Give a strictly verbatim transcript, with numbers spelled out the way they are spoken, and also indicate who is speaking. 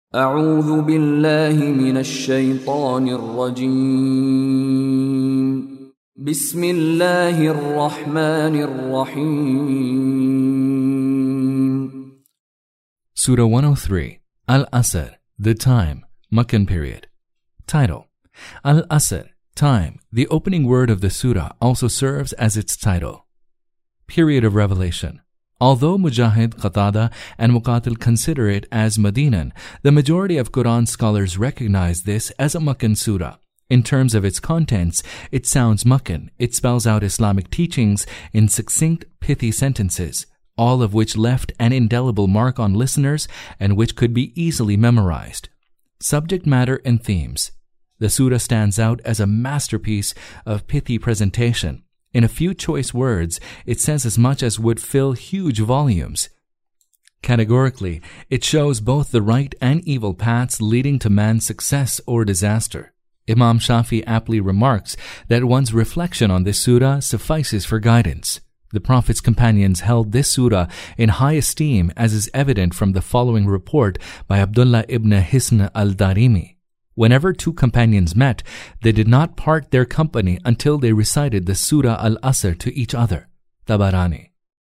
Speaker 1: أعوذ بالله من الشيطان الرجيم. بسم الله الرحمن الرحيم.
Speaker 2: Surah one oh three, Al-Asr, the time, Meccan period. Title: Al-Asr, time. The opening word of the surah also serves as its title. Period of revelation. Although Mujahid, Qatada, and Muqatil consider it as Madinan, the majority of Quran scholars recognize this as a Meccan surah. In terms of its contents, it sounds Meccan. It spells out Islamic teachings in succinct, pithy sentences, all of which left an indelible mark on listeners and which could be easily memorized. Subject matter and themes. The surah stands out as a masterpiece of pithy presentation. In a few choice words, it says as much as would fill huge volumes. Categorically, it shows both the right and evil paths leading to man's success or disaster. Imam Shafi aptly remarks that one's reflection on this surah suffices for guidance. The Prophet's companions held this surah in high esteem, as is evident from the following report by Abdullah ibn Hisn al-Darimi. Whenever two companions met, they did not part their company until they recited the Surah Al-Asr to each other. Tabarani.